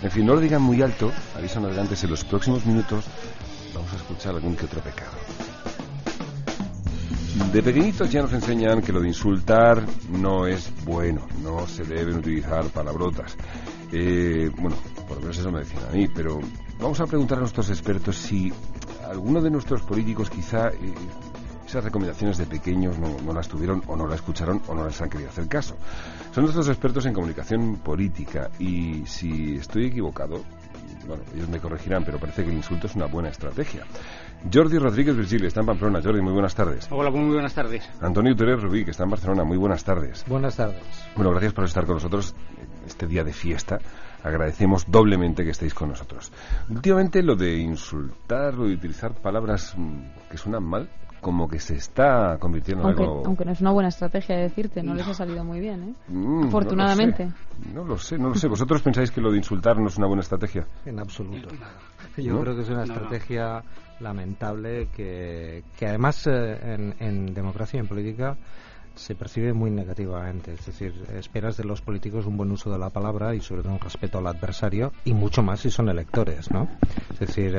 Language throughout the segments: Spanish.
En fin, no lo digan muy alto, aviso navegantes, en los próximos minutos vamos a escuchar algún que otro pecado. De pequeñitos ya nos enseñan que lo de insultar no es bueno, no se deben utilizar palabrotas. Bueno, por lo menos eso me decían a mí, pero vamos a preguntar a nuestros expertos si alguno de nuestros políticos quizá esas recomendaciones de pequeños no las tuvieron o no las escucharon o no les han querido hacer caso. Son nuestros expertos en comunicación política y si estoy equivocado, bueno, ellos me corregirán, pero parece que el insulto es una buena estrategia. Jordi Rodríguez Virgili está en Pamplona. Jordi, muy buenas tardes. Hola, muy buenas tardes. Antonio Teres Rubí, que está en Barcelona. Muy buenas tardes. Buenas tardes. Bueno, gracias por estar con nosotros este día de fiesta. Agradecemos doblemente que estéis con nosotros. Últimamente lo de insultar o de utilizar palabras que suenan mal, como que se está convirtiendo en algo... Aunque no es una buena estrategia de decirte, no les ha salido muy bien, ¿eh? Afortunadamente. No lo sé. ¿Vosotros pensáis que lo de insultar no es una buena estrategia? En absoluto. Yo creo que es una estrategia lamentable que además en democracia y en política se percibe muy negativamente. Es decir, esperas de los políticos un buen uso de la palabra y sobre todo un respeto al adversario, y mucho más si son electores, ¿no? Es decir,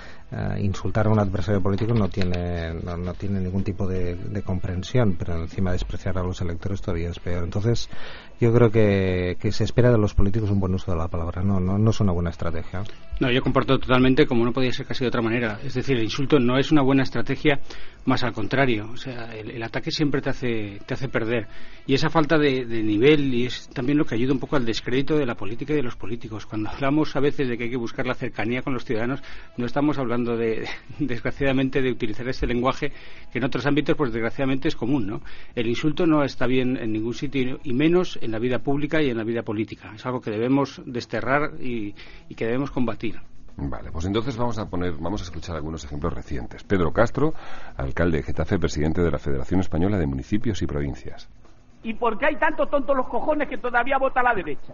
insultar a un adversario político no tiene ningún tipo de comprensión, pero encima despreciar a los electores todavía es peor. Entonces yo creo que se espera de los políticos un buen uso de la palabra. No es una buena estrategia. No, yo comparto totalmente, como no podía ser casi de otra manera. Es decir, el insulto no es una buena estrategia, más al contrario. O sea, el ataque siempre te hace perder. Y esa falta de nivel y es también lo que ayuda un poco al descrédito de la política y de los políticos. Cuando hablamos a veces de que hay que buscar la cercanía con los ciudadanos, no estamos hablando desgraciadamente de utilizar este lenguaje que en otros ámbitos pues desgraciadamente es común, ¿no? El insulto no está bien en ningún sitio y menos en la vida pública y en la vida política. Es algo que debemos desterrar y que debemos combatir. Vale, pues entonces vamos a escuchar algunos ejemplos recientes. Pedro Castro, alcalde de Getafe, presidente de la Federación Española de Municipios y Provincias. ¿Y por qué hay tantos tontos los cojones que todavía vota a la derecha?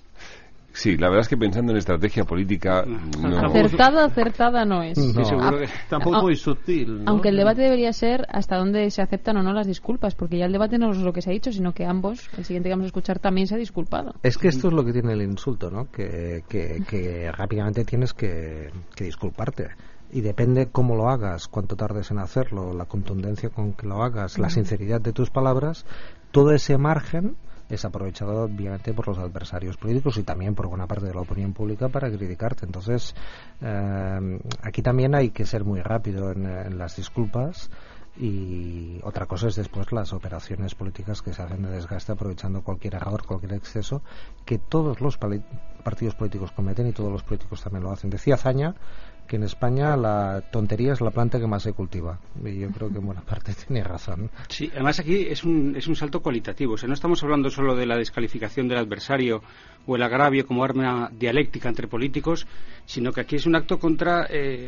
Sí, la verdad es que pensando en estrategia política... No. Acertada no es. No, seguro que... tampoco muy sutil, ¿no? Aunque el debate debería ser hasta dónde se aceptan o no las disculpas, porque ya el debate no es lo que se ha dicho, sino que ambos, el siguiente que vamos a escuchar, también se ha disculpado. Es que esto es lo que tiene el insulto, ¿no? Que rápidamente tienes que disculparte. Y depende cómo lo hagas, cuánto tardes en hacerlo, la contundencia con que lo hagas, la sinceridad de tus palabras, todo ese margen es aprovechado obviamente por los adversarios políticos y también por buena parte de la opinión pública para criticarte. Entonces, aquí también hay que ser muy rápido en las disculpas, y otra cosa es después las operaciones políticas que se hacen de desgaste aprovechando cualquier error, cualquier exceso que todos los partidos políticos cometen y todos los políticos también lo hacen. Decía Zaña que en España la tontería es la planta que más se cultiva, y yo creo que en buena parte tiene razón. Sí, además aquí es un salto cualitativo. O sea, no estamos hablando solo de la descalificación del adversario o el agravio como arma dialéctica entre políticos, sino que aquí es un acto contra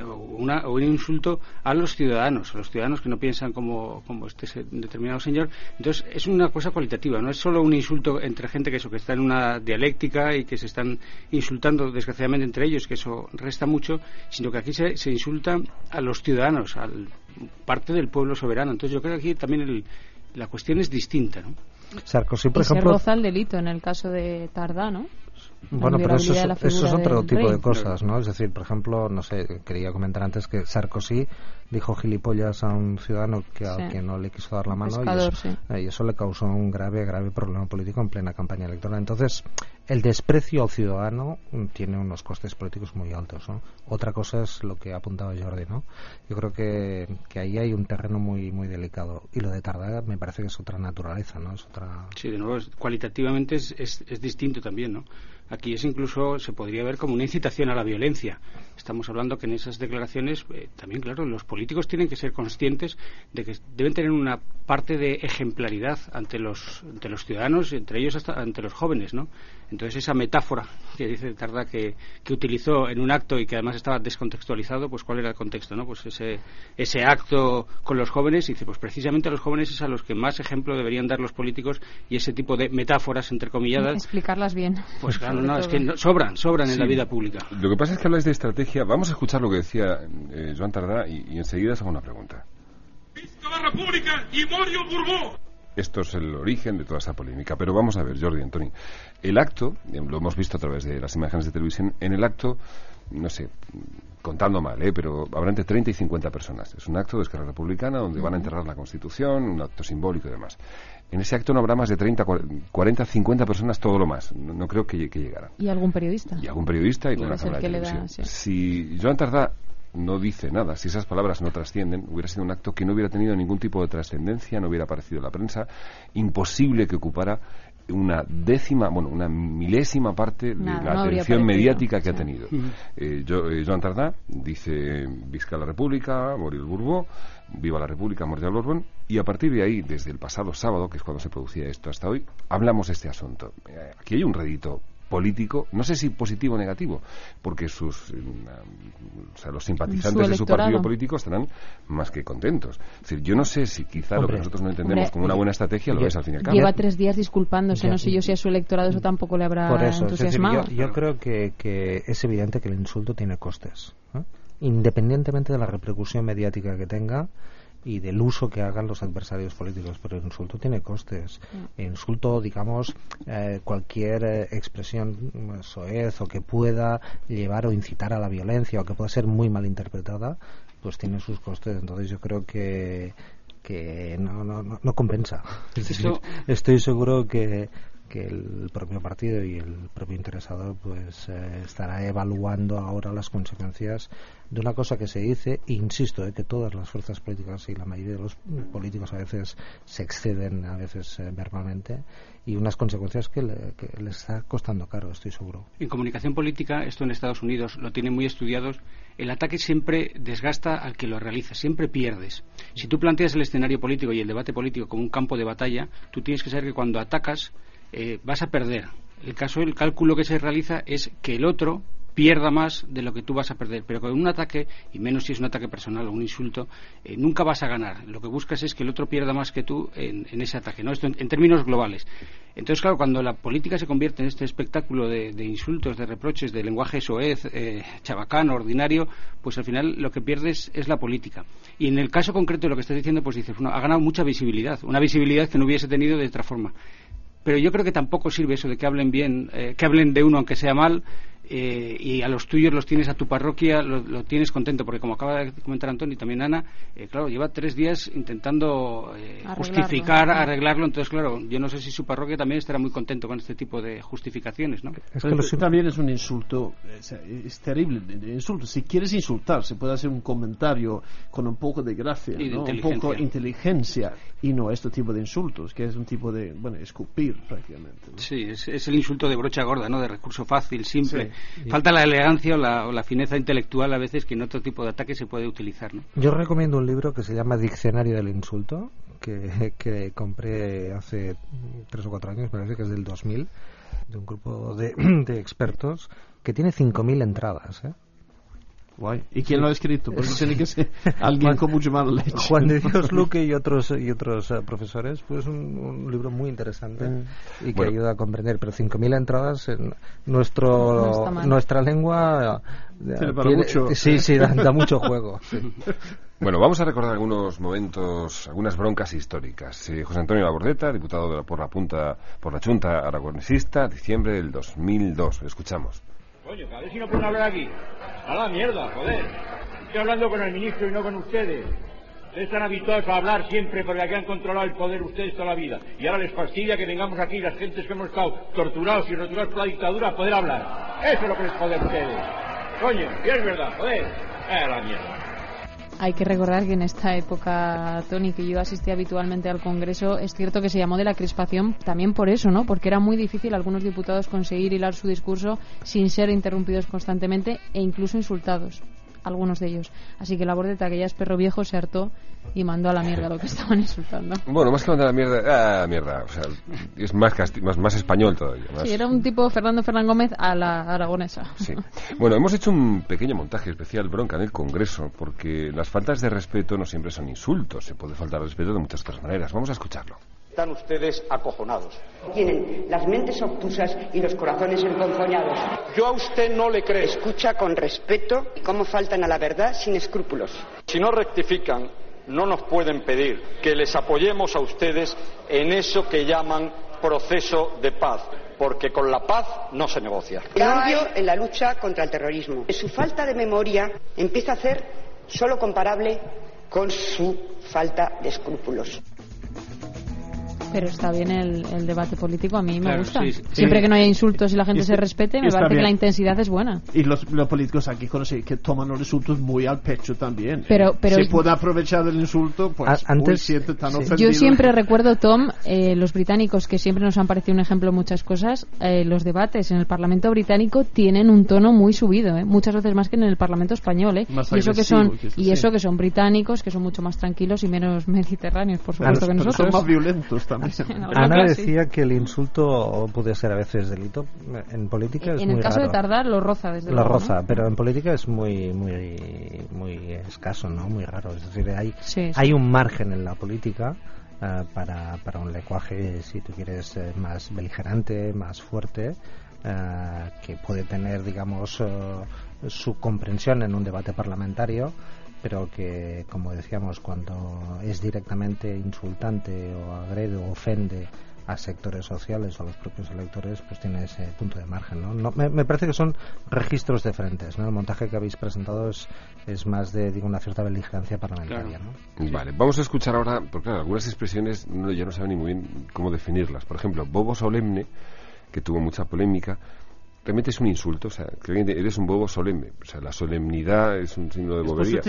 o un insulto a los ciudadanos que no piensan como este determinado señor. Entonces es una cosa cualitativa, no es solo un insulto entre gente que está en una dialéctica y que se están insultando desgraciadamente entre ellos, que eso resta mucho, sino que aquí se insulta a los ciudadanos, a parte del pueblo soberano. Entonces yo creo que aquí también la cuestión es distinta, ¿no? Sarkozy, por y ejemplo, se roza el delito en el caso de Tardá, ¿no? Bueno, pero eso es otro tipo de cosas, ¿no? Es decir, por ejemplo, no sé, quería comentar antes que Sarkozy dijo gilipollas a un ciudadano que no le quiso dar la mano, y eso le causó un grave problema político en plena campaña electoral. Entonces, el desprecio al ciudadano tiene unos costes políticos muy altos, ¿no? Otra cosa es lo que ha apuntado Jordi, ¿no? Yo creo que ahí hay un terreno muy muy delicado, y lo de Tardá me parece que es otra naturaleza, ¿no? Es otra... Sí, de nuevo, cualitativamente es distinto también, ¿no? Aquí incluso se podría ver como una incitación a la violencia. Estamos hablando que en esas declaraciones también, claro, los políticos tienen que ser conscientes de que deben tener una parte de ejemplaridad ante los ciudadanos, entre ellos hasta ante los jóvenes, ¿no? Entonces esa metáfora que dice Tardá que utilizó en un acto y que además estaba descontextualizado, pues ¿cuál era el contexto, no? Pues ese acto con los jóvenes, dice, pues precisamente a los jóvenes es a los que más ejemplo deberían dar los políticos, y ese tipo de metáforas entrecomilladas, explicarlas bien. Pues claro, es que sobran en la vida pública. Lo que pasa es que habláis de estrategia. Vamos a escuchar lo que decía Joan Tardá y enseguida os hago una pregunta. ¡Visca la República y Morio Borbó! Esto es el origen de toda esa polémica. Pero vamos a ver, Jordi, Antoni, el acto, lo hemos visto a través de las imágenes de televisión, en el acto, no sé, contando mal, pero habrá entre 30 y 50 personas. Es un acto de Esquerra Republicana donde van a enterrar la Constitución, un acto simbólico y demás. En ese acto no habrá más de 30, 40, 50 personas, todo lo más. No creo que llegaran. ¿Y algún periodista? Y algún periodista y con una cámara de televisión. Si Joan Tardá no dice nada, si esas palabras no trascienden, hubiera sido un acto que no hubiera tenido ningún tipo de trascendencia, no hubiera aparecido en la prensa, imposible que ocupara una milésima parte de la atención mediática que ha tenido. Joan Tardá dice Visca la República, morir el Borbó, viva la República, morir el Borbón, y a partir de ahí, desde el pasado sábado, que es cuando se producía esto, hasta hoy, hablamos de este asunto. Aquí hay un rédito político, no sé si positivo o negativo, porque los simpatizantes de su partido político estarán más que contentos. Es decir, yo no sé si quizá lo que nosotros no entendemos como una buena estrategia lo es al fin y al cabo. Lleva 3 días disculpándose, no sé yo si a su electorado eso tampoco le habrá entusiasmado. Es decir, yo creo que es evidente que el insulto tiene costes, ¿eh? Independientemente de la repercusión mediática que tenga y del uso que hagan los adversarios políticos, pero el insulto tiene costes. El insulto, digamos, cualquier expresión soez o que pueda llevar o incitar a la violencia o que pueda ser muy mal interpretada, pues tiene sus costes. Entonces yo creo que no compensa. Es decir, estoy seguro que el propio partido y el propio interesado pues estará evaluando ahora las consecuencias de una cosa que se dice, e insisto, que todas las fuerzas políticas y la mayoría de los políticos a veces se exceden, a veces verbalmente, y unas consecuencias que les está costando caro, estoy seguro. En comunicación política, esto en Estados Unidos lo tienen muy estudiados, el ataque siempre desgasta al que lo realiza, siempre pierdes. Si tú planteas el escenario político y el debate político como un campo de batalla, tú tienes que saber que cuando atacas vas a perder. El cálculo que se realiza es que el otro pierda más de lo que tú vas a perder, pero con un ataque, y menos si es un ataque personal o un insulto, nunca vas a ganar. Lo que buscas es que el otro pierda más que tú en ese ataque, ¿no? Esto en términos globales. Entonces, claro, cuando la política se convierte en este espectáculo de insultos, de reproches, de lenguaje soez, chabacano, ordinario, pues al final lo que pierdes es la política. Y en el caso concreto de lo que estás diciendo, pues dices, ha ganado mucha visibilidad, una visibilidad que no hubiese tenido de otra forma. Pero yo creo que tampoco sirve eso de que hablen bien, que hablen de uno aunque sea mal, y a los tuyos los tienes, a tu parroquia lo tienes contento, porque como acaba de comentar Antoni y también Ana, claro, lleva 3 días intentando arreglarlo, entonces claro, yo no sé si su parroquia también estará muy contento con este tipo de justificaciones, ¿no? También es un insulto, es terrible el insulto. Si quieres insultar, se puede hacer un comentario con un poco de gracia, ¿no? Un poco de inteligencia, y no este tipo de insultos, que es un tipo de, escupir prácticamente, ¿no? Sí, es el insulto de brocha gorda, ¿no? De recurso fácil, simple. Sí. Falta la elegancia o la fineza intelectual a veces que en otro tipo de ataque se puede utilizar, ¿no? Yo recomiendo un libro que se llama Diccionario del Insulto, que compré hace 3 o 4 años, parece que es del 2000, de un grupo de expertos, que tiene 5.000 entradas, ¿eh? Guay. ¿Y quién lo ha escrito? Porque tiene que ser alguien con mucho mala leche. Juan de Dios Luque y otros profesores. Pues un libro muy interesante y que ayuda a comprender. Pero 5.000 entradas en nuestra lengua mucho. Sí, da mucho juego. Sí. Bueno, vamos a recordar algunos momentos, algunas broncas históricas. José Antonio Labordeta, diputado por la Junta Aragonesista, diciembre del 2002. Escuchamos. Coño, a ver si no pueden hablar aquí. A la mierda, joder. Estoy hablando con el ministro y no con ustedes. Ustedes están habituados a hablar siempre porque aquí han controlado el poder ustedes toda la vida. Y ahora les fastidia que vengamos aquí las gentes que hemos estado torturados y roturados por la dictadura a poder hablar. Eso es lo que les jode a ustedes. Coño, y es verdad, joder. A la mierda. Hay que recordar que en esta época, Tony, que yo asistía habitualmente al Congreso, es cierto que se llamó de la crispación también por eso, ¿no? Porque era muy difícil a algunos diputados conseguir hilar su discurso sin ser interrumpidos constantemente e incluso insultados, algunos de ellos. Así que Labordeta, que ya es perro viejo, se hartó y mandó a la mierda lo que estaban insultando. Bueno, más que mandar a la mierda, o sea, es más español todavía. Sí, era un tipo Fernando Gómez a la aragonesa. Sí. Bueno, hemos hecho un pequeño montaje especial, bronca, en el Congreso, porque las faltas de respeto no siempre son insultos, se puede faltar respeto de muchas otras maneras. Vamos a escucharlo. Están ustedes acojonados. Tienen las mentes obtusas y los corazones emponzoñados. Yo a usted no le creo. Escucha con respeto cómo faltan a la verdad sin escrúpulos. Si no rectifican, no nos pueden pedir que les apoyemos a ustedes en eso que llaman proceso de paz, porque con la paz no se negocia. Cambio en la lucha contra el terrorismo. Su falta de memoria empieza a ser solo comparable con su falta de escrúpulos. Pero está bien el debate político, a mí me gusta. Sí. Siempre que no haya insultos y la gente se respete, me parece que la intensidad es buena. Y los políticos aquí conocen que toman los insultos muy al pecho también. Pero se puede aprovechar del insulto, pues antes siente tan ofendido. Yo siempre recuerdo, Tom, los británicos, que siempre nos han parecido un ejemplo en muchas cosas, los debates en el Parlamento británico tienen un tono muy subido, muchas veces más que en el Parlamento español. Más y eso que son británicos, que son mucho más tranquilos y menos mediterráneos, por supuesto, que nosotros. Son más violentos también. Ana decía que el insulto puede ser a veces delito. En política es muy raro. En el caso de tardar lo roza, desde luego. Lo roza, ¿no? Pero en política es muy escaso, ¿no? Muy raro. Es decir, hay un margen en la política para un lenguaje, si tú quieres, más beligerante, más fuerte, que puede tener, digamos, su comprensión en un debate parlamentario, pero que, como decíamos, cuando es directamente insultante o agrede o ofende a sectores sociales o a los propios electores, pues tiene ese punto de margen, ¿no? Me parece que son registros diferentes, ¿no? El montaje que habéis presentado es más de, una cierta beligerancia parlamentaria, ¿no? Vale, vamos a escuchar ahora, porque claro, algunas expresiones ya no saben ni muy bien cómo definirlas. Por ejemplo, bobo solemne, que tuvo mucha polémica, realmente es un insulto, o sea, que eres un bobo solemne, o sea, la solemnidad es un signo de bobería.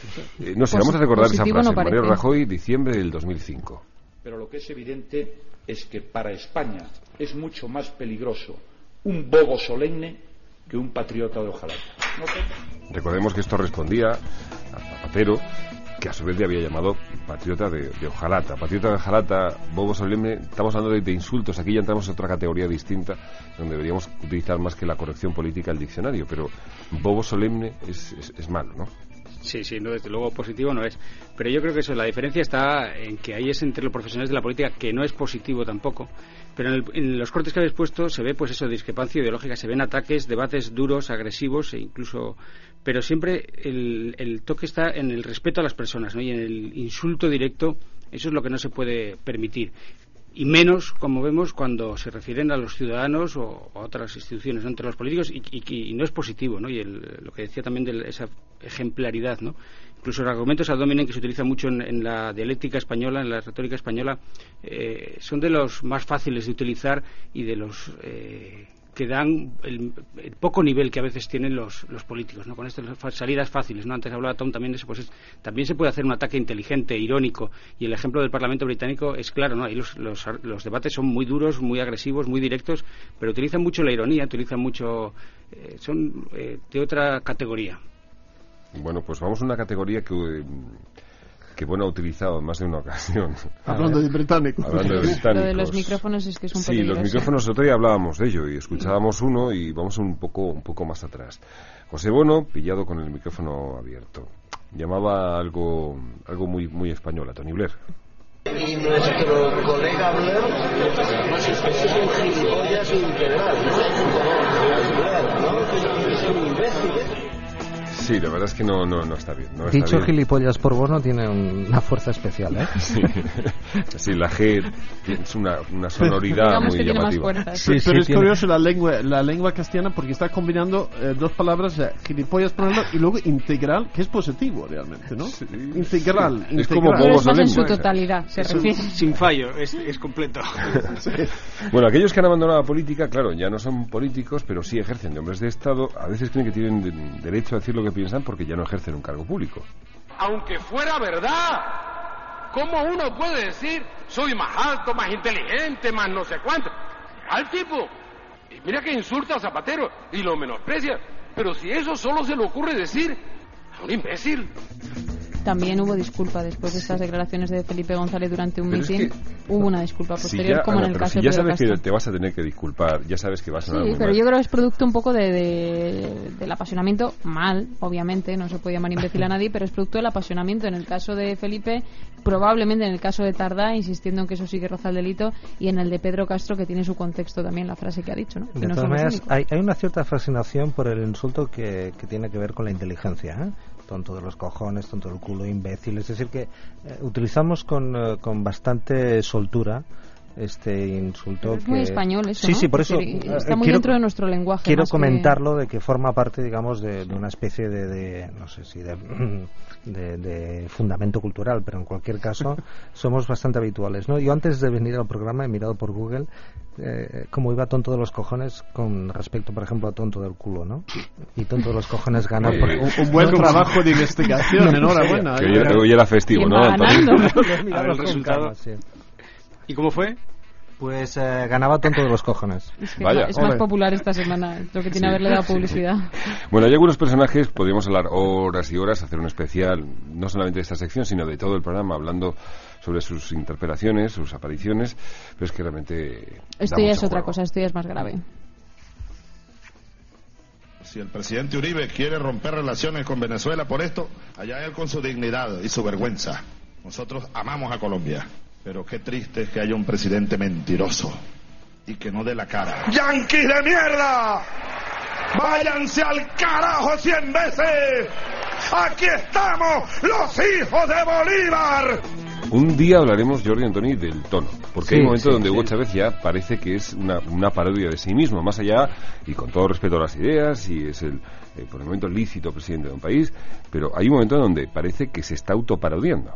No sé, vamos a recordar esa frase, Mariano Rajoy, diciembre del 2005. Pero lo que es evidente es que para España es mucho más peligroso un bobo solemne que un patriota de hojalata. Recordemos que esto respondía a Zapatero, que a su vez le había llamado patriota de hojalata. Patriota de hojalata, bobo solemne, estamos hablando de insultos. Aquí ya entramos en otra categoría distinta, donde deberíamos utilizar más que la corrección política el diccionario, pero bobo solemne es malo, ¿no? Sí, no, desde luego positivo no es. Pero yo creo que la diferencia está en que ahí es entre los profesionales de la política, que no es positivo tampoco. Pero en los cortes que habéis puesto se ve, pues eso, discrepancia ideológica, se ven ataques, debates duros, agresivos, e incluso... Pero siempre el toque está en el respeto a las personas, ¿no? Y en el insulto directo, eso es lo que no se puede permitir. Y menos, como vemos, cuando se refieren a los ciudadanos o a otras instituciones, ¿no? Entre los políticos, y no es positivo, ¿no? Y lo que decía también de esa ejemplaridad, ¿no? Incluso los argumentos ad hominem que se utilizan mucho en la dialéctica española, en la retórica española, son de los más fáciles de utilizar y de los que dan el poco nivel que a veces tienen los políticos, ¿no? Con estas salidas fáciles, ¿no? Antes hablaba Tom también de eso, pues también se puede hacer un ataque inteligente, irónico, y el ejemplo del Parlamento británico es claro, ¿no? Ahí los debates son muy duros, muy agresivos, muy directos, pero utilizan mucho la ironía, utilizan mucho... son de otra categoría. Bueno, pues vamos a una categoría que bueno, ha utilizado en más de una ocasión. Hablando de británicos. Lo de los micrófonos es que es un peligro. Sí, los micrófonos, el otro día hablábamos de ello y escuchábamos uno y vamos un poco más atrás. José Bono, pillado con el micrófono abierto, llamaba algo muy, muy español a Tony Blair. Y nuestro colega Blair, es un gilipollas integral, ¿no? Es un imbécil. Sí, la verdad es que no está bien. Dicho gilipollas por Bono tiene una fuerza especial, ¿eh? Sí, la G es una sonoridad muy llamativa. Sí, pero es curioso la lengua castellana porque está combinando dos palabras, gilipollas por un lado y luego integral, que es positivo realmente, ¿no? Sí. Integral. Es como bobos en su totalidad, se refiere. Sin fallo, es completo. Sí. Bueno, aquellos que han abandonado la política, claro, ya no son políticos, pero sí ejercen de hombres de Estado. A veces creen que tienen derecho a decir lo que piensan porque ya no ejercen un cargo público. Aunque fuera verdad, ¿cómo uno puede decir soy más alto, más inteligente, más no sé cuánto? Al tipo, y mira que insulta a Zapatero y lo menosprecia, pero si eso solo se le ocurre decir a un imbécil. También hubo disculpa después de estas declaraciones de Felipe González durante un mitin. Hubo una disculpa posterior, como en el caso de Pedro Castro. Ya sabes que te vas a tener que disculpar, ya sabes que vas a sonar muy mal. Sí, pero yo creo que es producto un poco de del apasionamiento, mal, obviamente, no se puede llamar imbécil a nadie, pero es producto del apasionamiento. En el caso de Felipe, probablemente en el caso de Tardá, insistiendo en que eso sí que roza el delito, y en el de Pedro Castro, que tiene su contexto también la frase que ha dicho, ¿no? De todas maneras, hay una cierta fascinación por el insulto que tiene que ver con la inteligencia, ¿eh? Tonto de los cojones, tonto del culo, imbécil. Es decir, que utilizamos con bastante soltura este insulto. Es muy español eso, sí, ¿no? Sí, por eso está muy dentro de nuestro lenguaje. Quiero comentarlo de que forma parte, digamos, de una especie de no sé si de fundamento cultural, pero en cualquier caso somos bastante habituales, ¿no? Yo antes de venir al programa he mirado por Google cómo iba tonto de los cojones con respecto, por ejemplo, a tonto del culo, ¿no? Y tonto de los cojones gana por... un buen trabajo de investigación, enhorabuena. Que hoy era festivo, ¿no? El resultado. Sí. ¿Y cómo fue? Pues ganaba tonto de los cojones. Es que es más popular esta semana, lo que tiene haberle dado publicidad. Bueno, hay algunos personajes, podríamos hablar horas y horas, hacer un especial, no solamente de esta sección, sino de todo el programa, hablando sobre sus interpelaciones, sus apariciones, pero es que realmente... Esto ya es otra cosa, esto ya es más grave. Si el presidente Uribe quiere romper relaciones con Venezuela por esto, allá él con su dignidad y su vergüenza. Nosotros amamos a Colombia. Pero qué triste es que haya un presidente mentiroso y que no dé la cara. ¡Yanquis de mierda! ¡Váyanse al carajo 100 veces! ¡Aquí estamos, los hijos de Bolívar! Un día hablaremos, Jordi Antoni, del tono, porque hay un momento donde Hugo Chávez ya parece que es una parodia de sí mismo, más allá, y con todo respeto a las ideas, y es por el momento lícito presidente de un país, pero hay un momento donde parece que se está autoparodiando.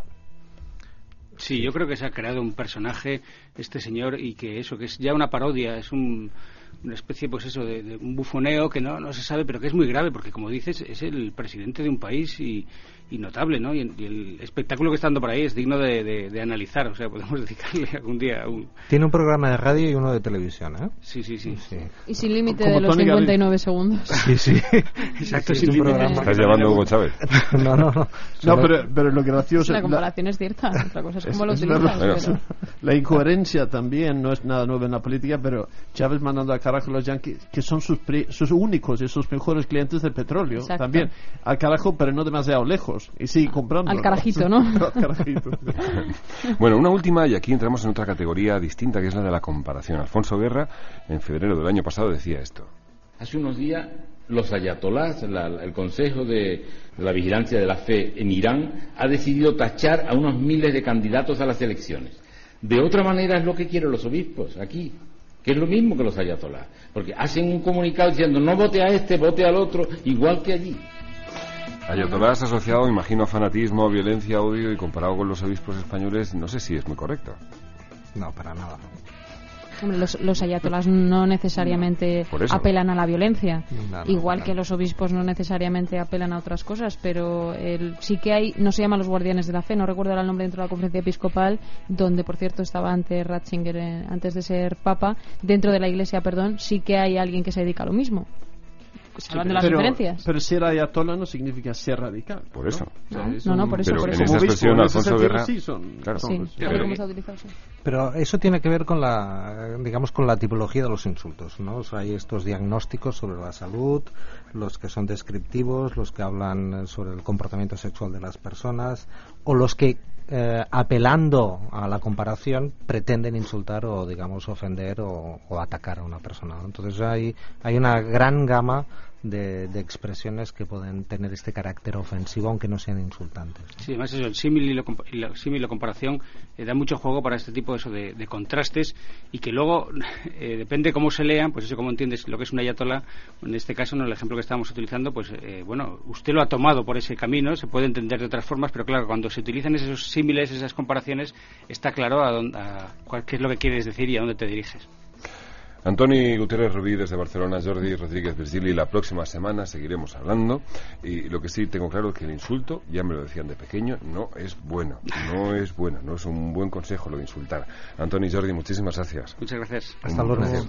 Sí, yo creo que se ha creado un personaje, este señor, y que eso, que es ya una parodia, es una especie, pues eso, de un bufoneo que no se sabe, pero que es muy grave, porque como dices, es el presidente de un país y notable, ¿no? Y el espectáculo que está dando por ahí es digno de analizar, o sea, podemos dedicarle algún día a un... Tiene un programa de radio y uno de televisión, ¿eh? Sí. Y sin límite de los 59 segundos. Sí. Exacto, sin límite. ¿Estás llamando a Hugo Chávez? No, pero lo gracioso... La comparación es cierta, otra cosa es cómo lo utilizas. Pero... La incoherencia también no es nada nuevo en la política, pero Chávez mandando al carajo a los yanquis, que son sus únicos y sus mejores clientes de petróleo. Exacto. También al carajo, pero no demasiado lejos. Y sigue comprando. Al carajito, ¿no? Al carajito. Bueno, una última, y aquí entramos en otra categoría distinta, que es la de la comparación. Alfonso Guerra, en febrero del año pasado, decía esto. Hace unos días, los ayatolás, el Consejo de la Vigilancia de la Fe en Irán, ha decidido tachar a unos miles de candidatos a las elecciones. De otra manera es lo que quieren los obispos aquí, que es lo mismo que los ayatolás, porque hacen un comunicado diciendo no vote a este, vote al otro, igual que allí. Ayatolás asociado, imagino, a fanatismo, a violencia, odio, y comparado con los obispos españoles, no sé si es muy correcto. No, para nada. Hombre, los ayatolás no necesariamente apelan a la violencia, igual que los obispos no necesariamente apelan a otras cosas, pero sí que hay, no se llaman los guardianes de la fe, no recuerdo el nombre dentro de la conferencia episcopal, donde por cierto estaba antes Ratzinger, antes de ser papa, dentro de la iglesia, sí que hay alguien que se dedica a lo mismo. Hablando de las diferencias. Pero ser ayatollah no significa ser radical. Por eso. No, por eso. Pero en esa expresión, Alfonso Guerra... Pero eso tiene que ver con la tipología de los insultos, ¿no? O sea, hay estos diagnósticos sobre la salud, los que son descriptivos, los que hablan sobre el comportamiento sexual de las personas, o los que apelando a la comparación pretenden insultar o digamos ofender o atacar a una persona, ¿no? Entonces hay una gran gama de expresiones que pueden tener este carácter ofensivo aunque no sean insultantes. Sí, además eso, el símil y la comparación da mucho juego para este tipo de contrastes, y que luego depende cómo se lean, pues eso, cómo entiendes lo que es un ayatolá. En este caso, en el ejemplo que estábamos utilizando, pues bueno, usted lo ha tomado por ese camino, se puede entender de otras formas, pero claro, cuando se utilizan esos símiles, esas comparaciones, está claro qué es lo que quieres decir y a dónde te diriges. Antoni Gutiérrez Rubí desde Barcelona, Jordi Rodríguez Virgili, la próxima semana seguiremos hablando, y lo que sí tengo claro es que el insulto, ya me lo decían de pequeño, no es bueno, no es un buen consejo lo de insultar. Antoni, Jordi, muchísimas gracias. Muchas gracias. Hasta luego.